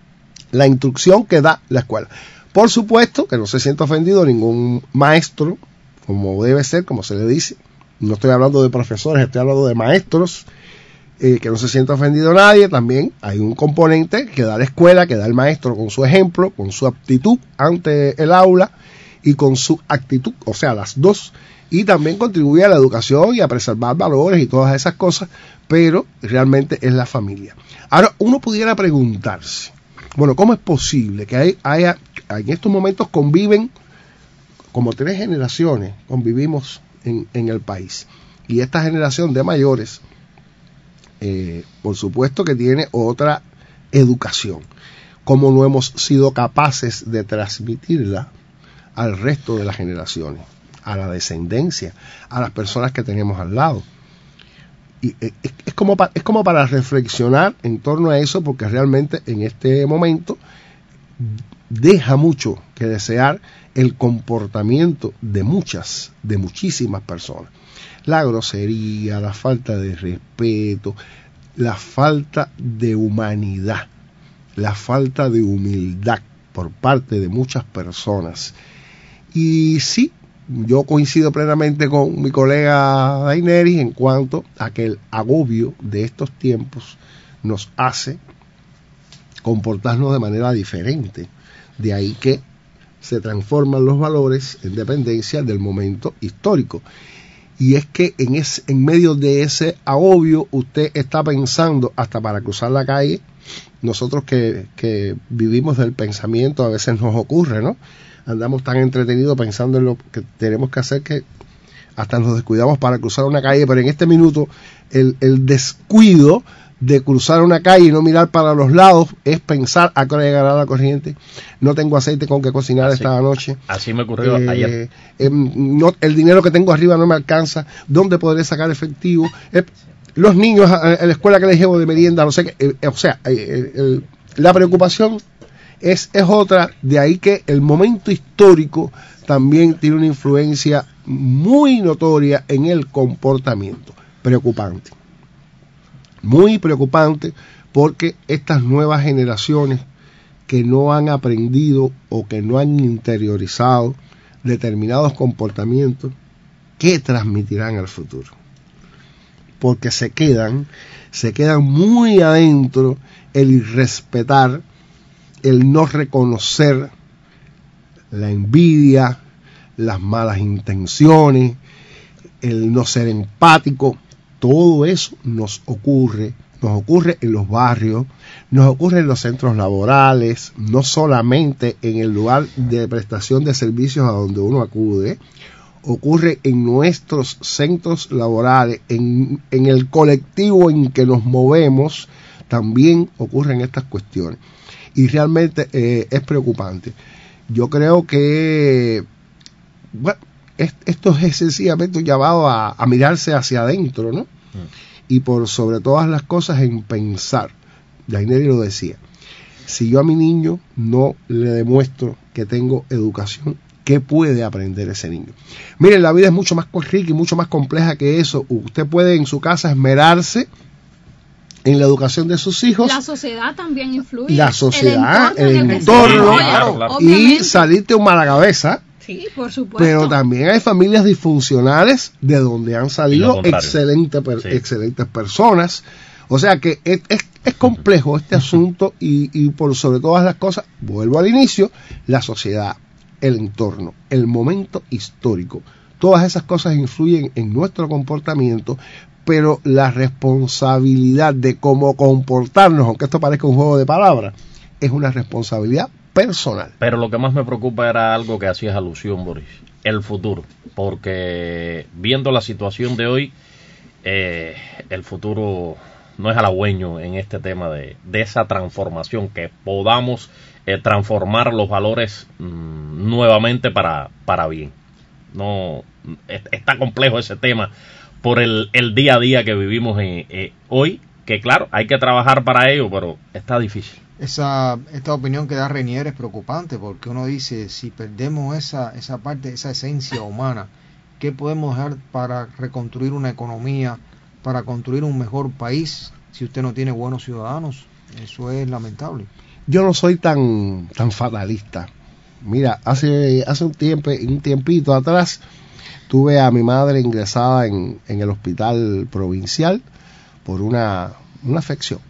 la instrucción que da la escuela. Por supuesto que no se sienta ofendido ningún maestro, como debe ser, como se le dice. No estoy hablando de profesores, estoy hablando de maestros, que no se sienta ofendido nadie. También hay un componente que da la escuela, que da el maestro con su ejemplo, con su aptitud ante el aula y con su actitud, o sea, las dos, y también contribuye a la educación y a preservar valores y todas esas cosas, pero realmente es la familia. Ahora, uno pudiera preguntarse, bueno, ¿cómo es posible que haya en estos momentos conviven como 3 generaciones, convivimos en el país, y esta generación de mayores, por supuesto que tiene otra educación, como no hemos sido capaces de transmitirla al resto de las generaciones, a la descendencia, a las personas que tenemos al lado? Y es como para reflexionar en torno a eso, porque realmente en este momento deja mucho que desear el comportamiento de muchísimas personas. La grosería, la falta de respeto, la falta de humanidad, la falta de humildad por parte de muchas personas. Y sí, yo coincido plenamente con mi colega Daenerys en cuanto a que el agobio de estos tiempos nos hace comportarnos de manera diferente. De ahí que se transforman los valores en dependencia del momento histórico. Y es que en medio de ese agobio usted está pensando hasta para cruzar la calle. Nosotros que vivimos del pensamiento, a veces nos ocurre, ¿no? Andamos tan entretenidos pensando en lo que tenemos que hacer que hasta nos descuidamos para cruzar una calle, pero en este minuto el descuido de cruzar una calle y no mirar para los lados es pensar a qué hora llegará la corriente, no tengo aceite con que cocinar esta noche. Así me ocurrió ayer. El dinero que tengo arriba no me alcanza, ¿dónde podré sacar efectivo? Los niños en la escuela que les llevo de merienda, no sé qué. La preocupación es otra, de ahí que el momento histórico también tiene una influencia muy notoria en el comportamiento. Preocupante. Muy preocupante, porque estas nuevas generaciones que no han aprendido o que no han interiorizado determinados comportamientos, ¿qué transmitirán al futuro? Porque se quedan muy adentro el irrespetar, el no reconocer, la envidia, las malas intenciones, el no ser empático. Todo eso nos ocurre en los barrios, nos ocurre en los centros laborales, no solamente en el lugar de prestación de servicios a donde uno acude, ocurre en nuestros centros laborales, en el colectivo en que nos movemos, también ocurren estas cuestiones. Y realmente es preocupante. Yo creo que, bueno, esto es sencillamente un llamado a mirarse hacia adentro, ¿no? Y por sobre todas las cosas en pensar. Daenerys lo decía, si yo a mi niño no le demuestro que tengo educación, ¿qué puede aprender ese niño? Miren, la vida es mucho más rica y mucho más compleja que eso. Usted puede en su casa esmerarse en la educación de sus hijos. La sociedad también influye. La sociedad, el entorno, y salirte un mala cabeza. Sí, por supuesto. Pero también hay familias disfuncionales de donde han salido excelentes personas. O sea que es complejo este asunto y por sobre todas las cosas, vuelvo al inicio, la sociedad, el entorno, el momento histórico. Todas esas cosas influyen en nuestro comportamiento, pero la responsabilidad de cómo comportarnos, aunque esto parezca un juego de palabras, es una responsabilidad personal. Pero lo que más me preocupa era algo que hacías alusión, Boris, el futuro, porque viendo la situación de hoy, el futuro no es halagüeño en este tema de esa transformación, que podamos transformar los valores nuevamente para bien. No, está complejo ese tema por el día a día que vivimos hoy, que claro, hay que trabajar para ello, pero está difícil. Esta opinión que da Renier es preocupante, porque uno dice, si perdemos esa parte, esa esencia humana, ¿qué podemos dejar para reconstruir una economía, para construir un mejor país, si usted no tiene buenos ciudadanos? Eso es lamentable. yo no soy tan fatalista. Mira, hace un tiempito atrás tuve a mi madre ingresada en el hospital provincial por una afección.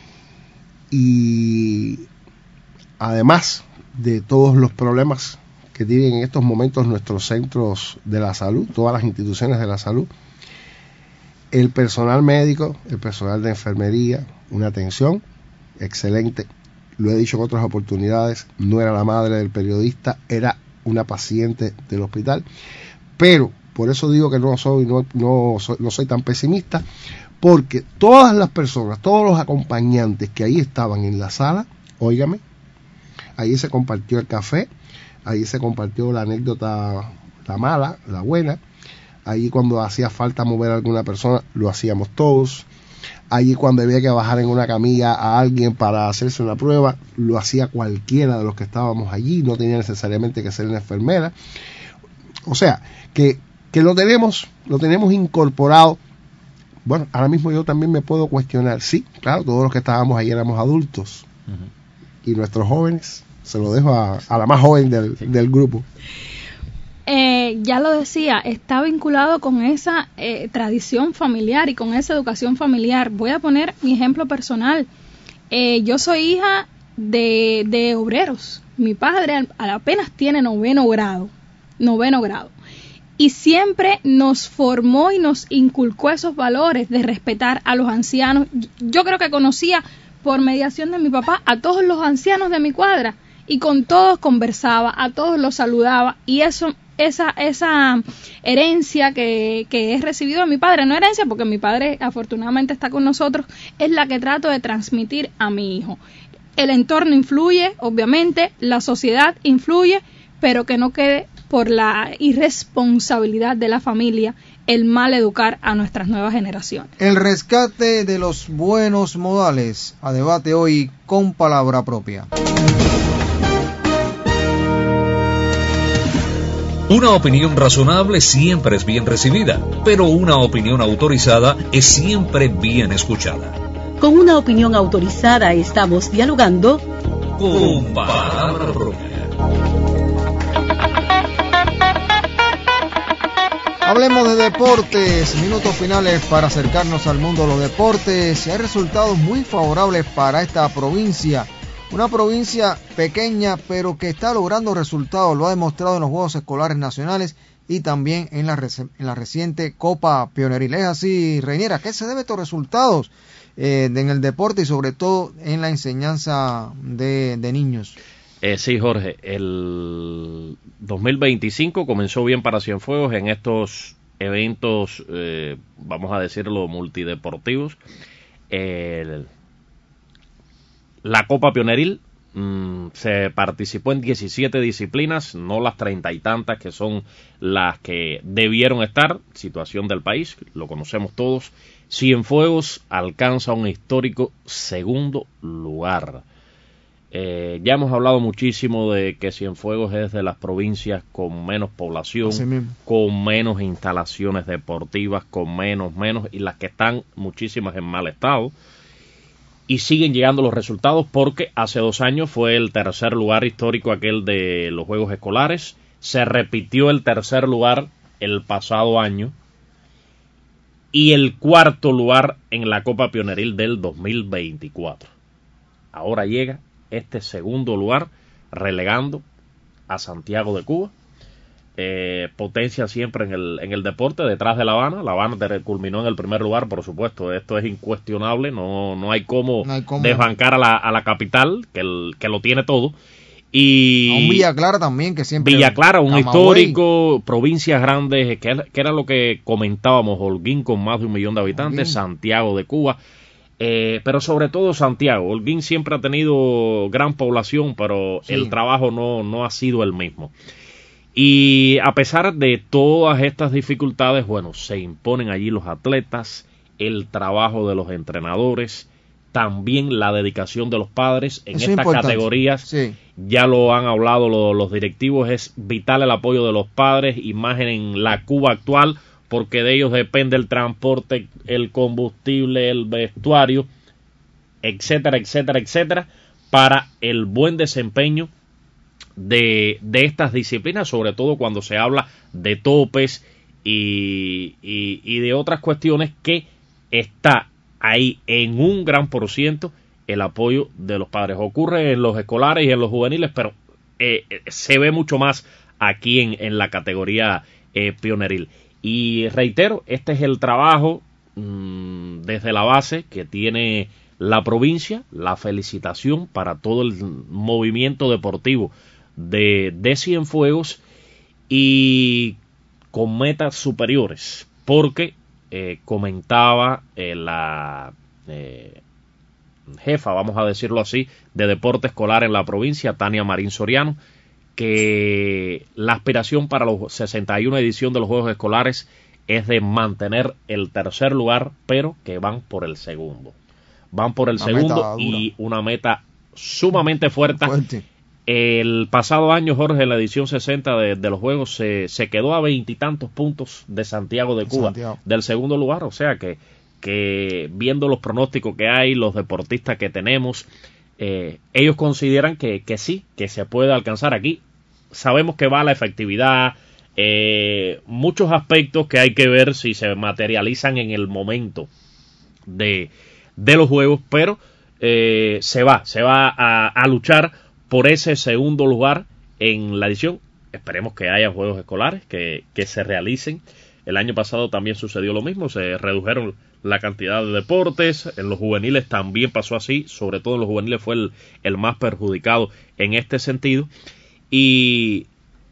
Y además de todos los problemas que tienen en estos momentos nuestros centros de la salud, todas las instituciones de la salud, el personal médico, el personal de enfermería, una atención excelente. Lo he dicho en otras oportunidades, no era la madre del periodista, era una paciente del hospital. Pero por eso digo que no soy tan pesimista, porque todas las personas, todos los acompañantes que ahí estaban en la sala, óigame, ahí se compartió el café, ahí se compartió la anécdota, la mala, la buena, ahí cuando hacía falta mover a alguna persona, lo hacíamos todos, allí cuando había que bajar en una camilla a alguien para hacerse una prueba, lo hacía cualquiera de los que estábamos allí, no tenía necesariamente que ser una enfermera. O sea, que lo tenemos incorporado. Bueno, ahora mismo yo también me puedo cuestionar, sí, claro, todos los que estábamos ahí éramos adultos, y nuestros jóvenes, se lo dejo a la más joven del grupo. Ya lo decía, está vinculado con esa tradición familiar y con esa educación familiar. Voy a poner mi ejemplo personal. Yo soy hija de obreros. Mi padre apenas tiene noveno grado. Y siempre nos formó y nos inculcó esos valores de respetar a los ancianos. Yo creo que conocía por mediación de mi papá a todos los ancianos de mi cuadra y con todos conversaba, a todos los saludaba, y esa herencia que he recibido de mi padre, no herencia porque mi padre afortunadamente está con nosotros, es la que trato de transmitir a mi hijo. El entorno influye, obviamente, la sociedad influye, pero que no quede por la irresponsabilidad de la familia el mal educar a nuestras nuevas generaciones. El rescate de los buenos modales, a debate hoy con palabra propia. Una opinión razonable siempre es bien recibida, pero una opinión autorizada es siempre bien escuchada. Con una opinión autorizada estamos dialogando con palabra propia. Hablemos de deportes, minutos finales para acercarnos al mundo de los deportes. Hay resultados muy favorables para esta provincia, una provincia pequeña pero que está logrando resultados, lo ha demostrado en los Juegos Escolares Nacionales y también en la reciente Copa Pioneril. Es así, Reiniera, ¿a qué se deben estos resultados en el deporte y sobre todo en la enseñanza de niños? Sí, Jorge, el 2025 comenzó bien para Cienfuegos en estos eventos, vamos a decirlo, multideportivos. La Copa Pioneril se participó en 17 disciplinas, no las 30 y tantas que son las que debieron estar. Situación del país, lo conocemos todos. Cienfuegos alcanza un histórico segundo lugar. Ya hemos hablado muchísimo de que Cienfuegos es de las provincias con menos población, con menos instalaciones deportivas, con menos, y las que están muchísimas en mal estado. Y siguen llegando los resultados porque hace 2 años fue el tercer lugar histórico aquel de los Juegos Escolares. Se repitió el tercer lugar el pasado año y el cuarto lugar en la Copa Pioneril del 2024. Ahora llega este segundo lugar, relegando a Santiago de Cuba. Potencia siempre en el deporte, detrás de La Habana. La Habana culminó en el primer lugar, por supuesto, esto es incuestionable, no hay cómo desbancar a la capital, que lo tiene todo. Y a un Villa Clara también, que siempre... Villa Clara, un histórico, provincias grandes, que era lo que comentábamos, Holguín con más de 1 millón de habitantes, Holguín. Santiago de Cuba, pero sobre todo Santiago. Holguín siempre ha tenido gran población, pero sí, el trabajo no ha sido el mismo. Y a pesar de todas estas dificultades, bueno, se imponen allí los atletas, el trabajo de los entrenadores, también la dedicación de los padres en estas categorías. Sí. Ya lo han hablado los directivos, es vital el apoyo de los padres, y más en la Cuba actual, porque de ellos depende el transporte, el combustible, el vestuario, etcétera, etcétera, etcétera, para el buen desempeño de estas disciplinas, sobre todo cuando se habla de topes y de otras cuestiones, que está ahí en un gran % el apoyo de los padres. Ocurre en los escolares y en los juveniles, pero se ve mucho más aquí en la categoría pioneril. Y reitero, este es el trabajo desde la base que tiene la provincia. La felicitación para todo el movimiento deportivo de Cienfuegos, y con metas superiores, porque comentaba la jefa, vamos a decirlo así, de deporte escolar en la provincia, Tania Marín Soriano, que la aspiración para la 61 edición de los Juegos Escolares es de mantener el tercer lugar, pero que van por el segundo. Van por el segundo, y una meta sumamente fuerte. El pasado año, Jorge, en la edición 60 de los Juegos, se quedó a 20 y tantos puntos de Santiago de Cuba, del segundo lugar. O sea que viendo los pronósticos que hay, los deportistas que tenemos, ellos consideran que sí, que se puede alcanzar. Aquí sabemos que va la efectividad, muchos aspectos que hay que ver si se materializan en el momento de los Juegos, pero se va a luchar por ese segundo lugar en la edición. Esperemos que haya Juegos Escolares, que se realicen. El año pasado también sucedió lo mismo, se redujeron la cantidad de deportes. En los juveniles también pasó así, sobre todo en los juveniles fue el más perjudicado en este sentido. Y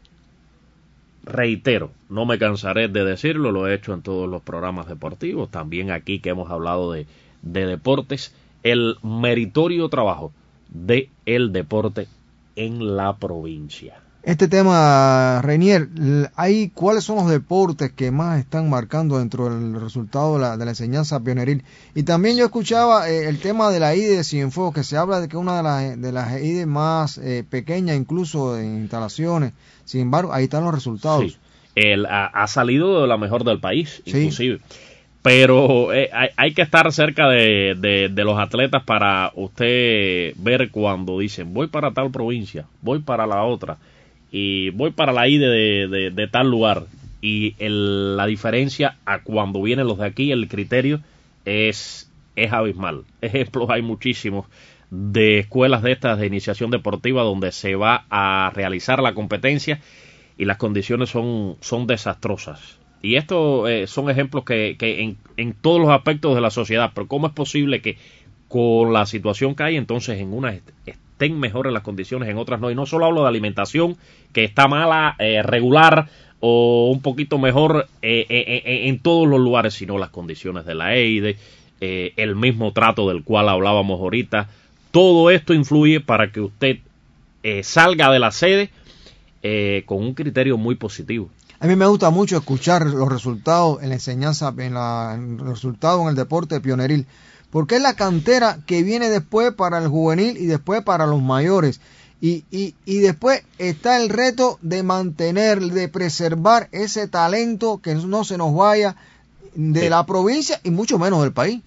reitero, no me cansaré de decirlo, lo he hecho en todos los programas deportivos, también aquí que hemos hablado de deportes, el meritorio trabajo de el deporte en la provincia. Este tema, Reinier, ¿cuáles son los deportes que más están marcando dentro del resultado de la enseñanza pioneril? Y también yo escuchaba el tema de la IDE de Cienfuegos, que se habla de que una de las IDE más pequeñas, incluso en instalaciones. Sin embargo, ahí están los resultados. Sí. Ha salido de la mejor del país, inclusive. Sí. Pero hay que estar cerca de los atletas para usted ver cuando dicen voy para tal provincia, voy para la otra y voy para la IDE de tal lugar, y la diferencia a cuando vienen los de aquí, el criterio es abismal. Ejemplos hay muchísimos de escuelas de estas de iniciación deportiva donde se va a realizar la competencia y las condiciones son desastrosas. Y estos son ejemplos que en todos los aspectos de la sociedad, pero ¿cómo es posible que con la situación que hay, entonces en unas estén mejores las condiciones, en otras no? Y no solo hablo de alimentación, que está mala, regular o un poquito mejor en todos los lugares, sino las condiciones de la EIDE, el mismo trato del cual hablábamos ahorita. Todo esto influye para que usted salga de la sede con un criterio muy positivo. A mí me gusta mucho escuchar los resultados en la enseñanza, los resultados en el deporte pioneril, porque es la cantera que viene después para el juvenil y después para los mayores. Y después está el reto de mantener, de preservar ese talento, que no se nos vaya de la provincia y mucho menos del país.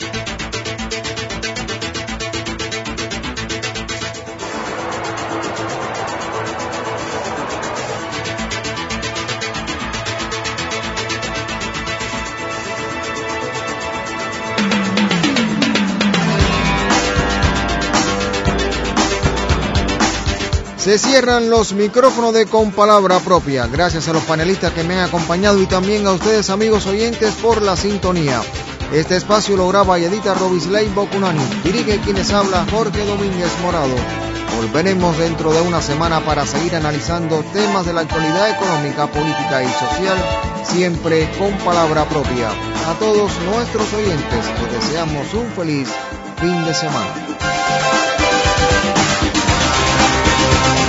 Se cierran los micrófonos de Con Palabra Propia. Gracias a los panelistas que me han acompañado y también a ustedes, amigos oyentes, por la sintonía. Este espacio lo graba y edita Robisley Bocunani. Dirige quienes habla Jorge Domínguez Morado. Volveremos dentro de una semana para seguir analizando temas de la actualidad económica, política y social, siempre con palabra propia. A todos nuestros oyentes les deseamos un feliz fin de semana.